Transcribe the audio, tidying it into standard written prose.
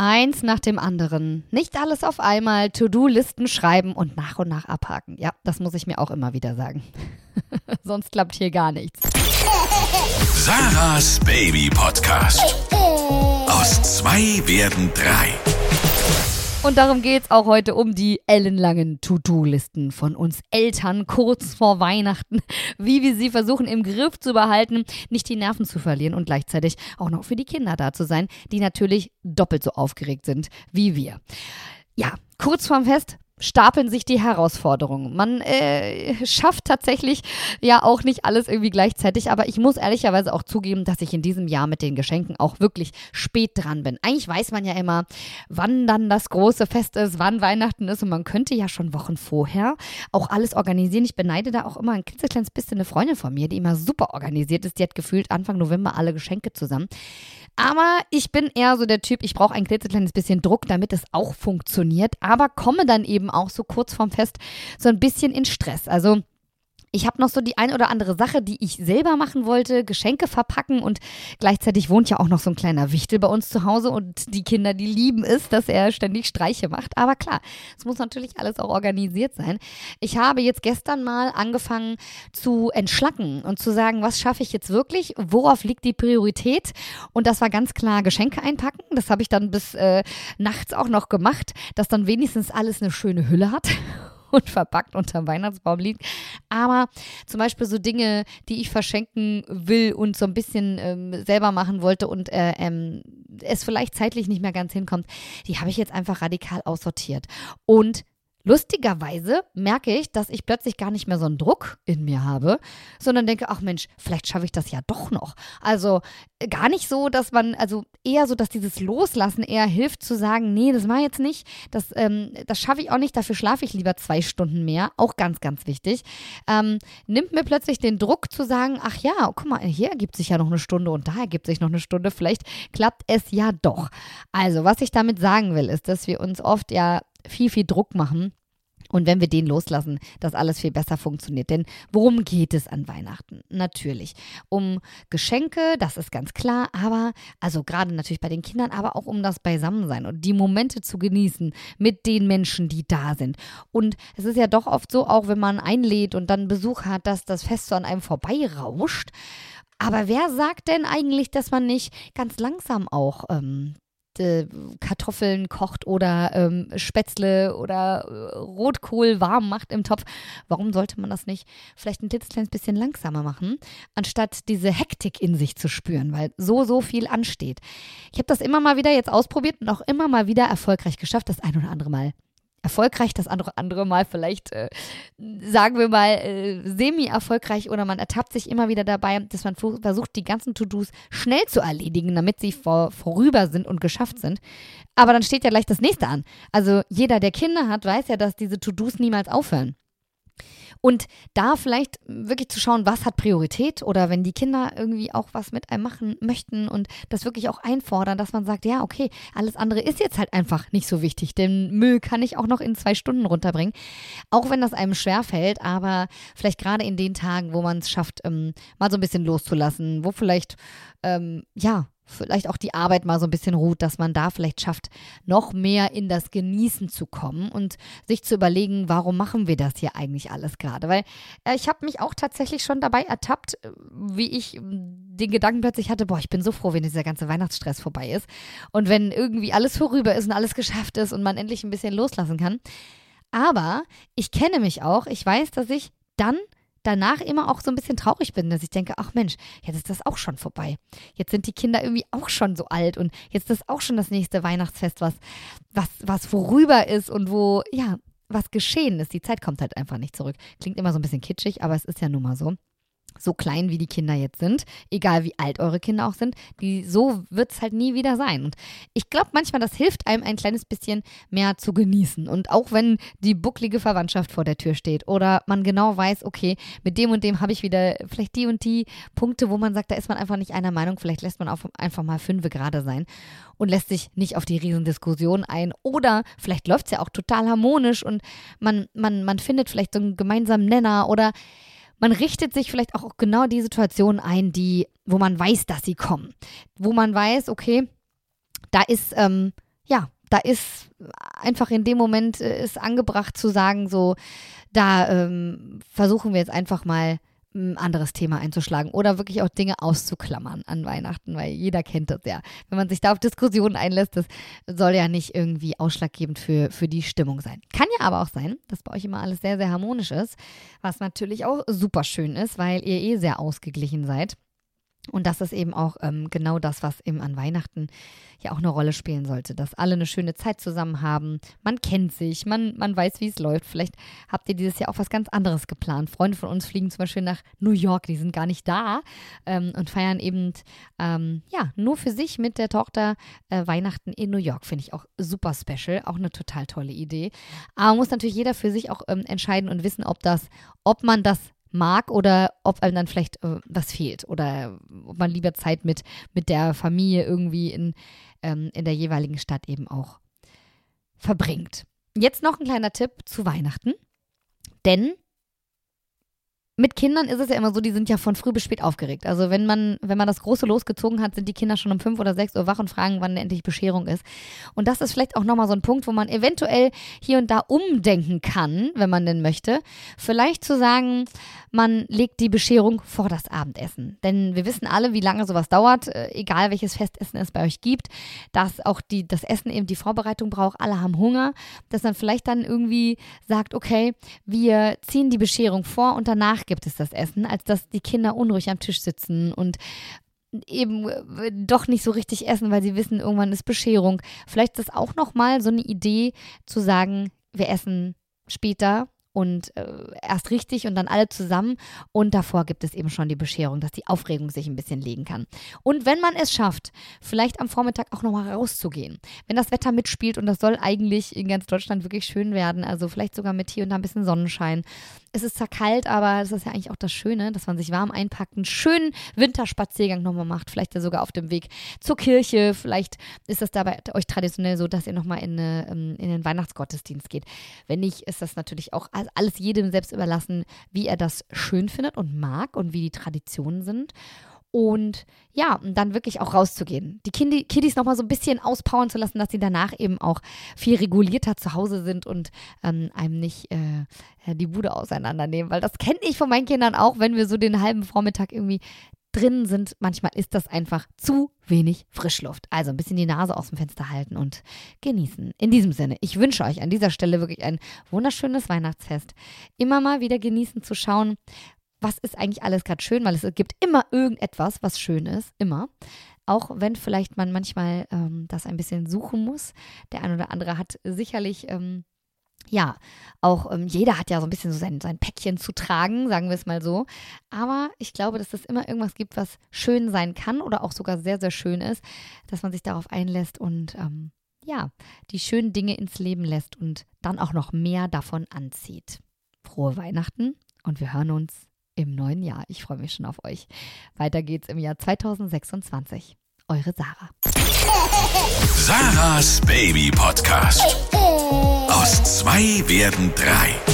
Eins nach dem anderen. Nicht alles auf einmal, To-Do-Listen schreiben und nach abhaken. Ja, das muss ich mir auch immer wieder sagen. Sonst klappt hier gar nichts. Sarahs Baby Podcast. Aus 2 werden 3. Und darum geht es auch heute um die ellenlangen To-Do-Listen von uns Eltern kurz vor Weihnachten, wie wir sie versuchen im Griff zu behalten, nicht die Nerven zu verlieren und gleichzeitig auch noch für die Kinder da zu sein, die natürlich doppelt so aufgeregt sind wie wir. Ja, kurz vorm Fest stapeln sich die Herausforderungen. Man schafft tatsächlich ja auch nicht alles irgendwie gleichzeitig, aber ich muss ehrlicherweise auch zugeben, dass ich in diesem Jahr mit den Geschenken auch wirklich spät dran bin. Eigentlich weiß man ja immer, wann dann das große Fest ist, wann Weihnachten ist und man könnte ja schon Wochen vorher auch alles organisieren. Ich beneide da auch immer ein klitzekleines bisschen eine Freundin von mir, die immer super organisiert ist. Die hat gefühlt Anfang November alle Geschenke zusammen. Aber ich bin eher so der Typ, ich brauche ein klitzekleines bisschen Druck, damit es auch funktioniert, aber komme dann eben auch so kurz vorm Fest so ein bisschen in Stress. Also ich habe noch so die eine oder andere Sache, die ich selber machen wollte, Geschenke verpacken und gleichzeitig wohnt ja auch noch so ein kleiner Wichtel bei uns zu Hause und die Kinder, die lieben es, dass er ständig Streiche macht. Aber klar, es muss natürlich alles auch organisiert sein. Ich habe jetzt gestern mal angefangen zu entschlacken und zu sagen, was schaffe ich jetzt wirklich, worauf liegt die Priorität? Und das war ganz klar Geschenke einpacken. Das habe ich dann bis nachts auch noch gemacht, dass dann wenigstens alles eine schöne Hülle hat und verpackt unterm Weihnachtsbaum liegt. Aber zum Beispiel so Dinge, die ich verschenken will und so ein bisschen selber machen wollte und es vielleicht zeitlich nicht mehr ganz hinkommt, die habe ich jetzt einfach radikal aussortiert. Und lustigerweise merke ich, dass ich plötzlich gar nicht mehr so einen Druck in mir habe, sondern denke, ach Mensch, vielleicht schaffe ich das ja doch noch. Also gar nicht so, dass man, also eher so, dass dieses Loslassen eher hilft zu sagen, nee, das mache ich jetzt nicht, das schaffe ich auch nicht, dafür schlafe ich lieber 2 Stunden mehr, auch ganz, ganz wichtig. Nimmt mir plötzlich den Druck zu sagen, ach ja, guck mal, hier ergibt sich ja noch eine Stunde und da ergibt sich noch eine Stunde, vielleicht klappt es ja doch. Also, was ich damit sagen will, ist, dass wir uns oft ja viel, viel Druck machen. Und wenn wir den loslassen, dass alles viel besser funktioniert. Denn worum geht es an Weihnachten? Natürlich um Geschenke, das ist ganz klar, aber, also gerade natürlich bei den Kindern, aber auch um das Beisammensein und die Momente zu genießen mit den Menschen, die da sind. Und es ist ja doch oft so, auch wenn man einlädt und dann Besuch hat, dass das Fest so an einem vorbeirauscht. Aber wer sagt denn eigentlich, dass man nicht ganz langsam auch Kartoffeln kocht oder Spätzle oder Rotkohl warm macht im Topf? Warum sollte man das nicht vielleicht ein klitzekleines bisschen langsamer machen, anstatt diese Hektik in sich zu spüren, weil so viel ansteht. Ich habe das immer mal wieder jetzt ausprobiert und auch immer mal wieder erfolgreich geschafft, das ein oder andere Mal. Erfolgreich, das andere Mal vielleicht, sagen wir mal, semi-erfolgreich oder man ertappt sich immer wieder dabei, dass man versucht, die ganzen To-Dos schnell zu erledigen, damit sie vorüber sind und geschafft sind. Aber dann steht ja gleich das nächste an. Also jeder, der Kinder hat, weiß ja, dass diese To-Dos niemals aufhören. Und da vielleicht wirklich zu schauen, was hat Priorität oder wenn die Kinder irgendwie auch was mit einem machen möchten und das wirklich auch einfordern, dass man sagt, ja, okay, alles andere ist jetzt halt einfach nicht so wichtig. Den Müll kann ich auch noch in 2 Stunden runterbringen, auch wenn das einem schwerfällt, aber vielleicht gerade in den Tagen, wo man es schafft, mal so ein bisschen loszulassen, wo vielleicht, vielleicht auch die Arbeit mal so ein bisschen ruht, dass man da vielleicht schafft, noch mehr in das Genießen zu kommen und sich zu überlegen, warum machen wir das hier eigentlich alles gerade? Weil ich habe mich auch tatsächlich schon dabei ertappt, wie ich den Gedanken plötzlich hatte, boah, ich bin so froh, wenn dieser ganze Weihnachtsstress vorbei ist und wenn irgendwie alles vorüber ist und alles geschafft ist und man endlich ein bisschen loslassen kann. Aber ich kenne mich auch, ich weiß, dass ich dann danach immer auch so ein bisschen traurig bin, dass ich denke, ach Mensch, jetzt ist das auch schon vorbei. Jetzt sind die Kinder irgendwie auch schon so alt und jetzt ist auch schon das nächste Weihnachtsfest, was vorüber ist und wo, ja, was geschehen ist. Die Zeit kommt halt einfach nicht zurück. Klingt immer so ein bisschen kitschig, aber es ist ja nun mal so. So klein wie die Kinder jetzt sind, egal wie alt eure Kinder auch sind, so wird es halt nie wieder sein. Und ich glaube manchmal, das hilft einem ein kleines bisschen mehr zu genießen. Und auch wenn die bucklige Verwandtschaft vor der Tür steht oder man genau weiß, okay, mit dem und dem habe ich wieder vielleicht die und die Punkte, wo man sagt, da ist man einfach nicht einer Meinung, vielleicht lässt man auch einfach mal 5 gerade sein und lässt sich nicht auf die Riesendiskussion ein. Oder vielleicht läuft es ja auch total harmonisch und man findet vielleicht so einen gemeinsamen Nenner oder man richtet sich vielleicht auch genau die Situationen ein, wo man weiß, dass sie kommen. Wo man weiß, okay, da ist da ist einfach in dem Moment ist angebracht zu sagen, so, da versuchen wir jetzt einfach mal ein anderes Thema einzuschlagen oder wirklich auch Dinge auszuklammern an Weihnachten, weil jeder kennt das ja. Wenn man sich da auf Diskussionen einlässt, das soll ja nicht irgendwie ausschlaggebend für die Stimmung sein. Kann ja aber auch sein, dass bei euch immer alles sehr, sehr harmonisch ist, was natürlich auch super schön ist, weil ihr sehr ausgeglichen seid. Und das ist eben auch genau das, was eben an Weihnachten ja auch eine Rolle spielen sollte, dass alle eine schöne Zeit zusammen haben, man kennt sich, man weiß, wie es läuft. Vielleicht habt ihr dieses Jahr auch was ganz anderes geplant. Freunde von uns fliegen zum Beispiel nach New York, die sind gar nicht da und feiern eben nur für sich mit der Tochter Weihnachten in New York. Finde ich auch super special, auch eine total tolle Idee. Aber muss natürlich jeder für sich auch entscheiden und wissen, ob man das mag oder ob einem dann vielleicht was fehlt oder ob man lieber Zeit mit der Familie irgendwie in der jeweiligen Stadt eben auch verbringt. Jetzt noch ein kleiner Tipp zu Weihnachten, denn mit Kindern ist es ja immer so, die sind ja von früh bis spät aufgeregt. Also wenn man das große losgezogen hat, sind die Kinder schon um 5 oder 6 Uhr wach und fragen, wann endlich Bescherung ist. Und das ist vielleicht auch nochmal so ein Punkt, wo man eventuell hier und da umdenken kann, wenn man denn möchte. Vielleicht zu sagen, man legt die Bescherung vor das Abendessen. Denn wir wissen alle, wie lange sowas dauert, egal welches Festessen es bei euch gibt, dass auch das Essen eben die Vorbereitung braucht. Alle haben Hunger, dass man vielleicht dann irgendwie sagt, okay, wir ziehen die Bescherung vor und danach gibt es das Essen, als dass die Kinder unruhig am Tisch sitzen und eben doch nicht so richtig essen, weil sie wissen, irgendwann ist Bescherung. Vielleicht ist das auch nochmal so eine Idee zu sagen, wir essen später und erst richtig und dann alle zusammen und davor gibt es eben schon die Bescherung, dass die Aufregung sich ein bisschen legen kann. Und wenn man es schafft, vielleicht am Vormittag auch nochmal rauszugehen, wenn das Wetter mitspielt und das soll eigentlich in ganz Deutschland wirklich schön werden, also vielleicht sogar mit hier und da ein bisschen Sonnenschein. Es ist zwar kalt, aber das ist ja eigentlich auch das Schöne, dass man sich warm einpackt, einen schönen Winterspaziergang nochmal macht, vielleicht ja sogar auf dem Weg zur Kirche, vielleicht ist das da bei euch traditionell so, dass ihr nochmal in den Weihnachtsgottesdienst geht. Wenn nicht, ist das natürlich auch alles jedem selbst überlassen, wie er das schön findet und mag und wie die Traditionen sind. Und ja, dann wirklich auch rauszugehen. Die Kiddies nochmal so ein bisschen auspowern zu lassen, dass sie danach eben auch viel regulierter zu Hause sind und einem nicht die Bude auseinandernehmen. Weil das kenne ich von meinen Kindern auch, wenn wir so den halben Vormittag irgendwie drin sind. Manchmal ist das einfach zu wenig Frischluft. Also ein bisschen die Nase aus dem Fenster halten und genießen. In diesem Sinne, ich wünsche euch an dieser Stelle wirklich ein wunderschönes Weihnachtsfest. Immer mal wieder genießen zu schauen, was ist eigentlich alles gerade schön, weil es gibt immer irgendetwas, was schön ist, immer. Auch wenn vielleicht man manchmal das ein bisschen suchen muss. Der ein oder andere hat sicherlich, jeder hat ja so ein bisschen so sein Päckchen zu tragen, sagen wir es mal so. Aber ich glaube, dass es immer irgendwas gibt, was schön sein kann oder auch sogar sehr, sehr schön ist, dass man sich darauf einlässt und die schönen Dinge ins Leben lässt und dann auch noch mehr davon anzieht. Frohe Weihnachten und wir hören uns im neuen Jahr. Ich freue mich schon auf euch. Weiter geht's im Jahr 2026. Eure Sarah. Sarahs Baby Podcast. Aus 2 werden 3.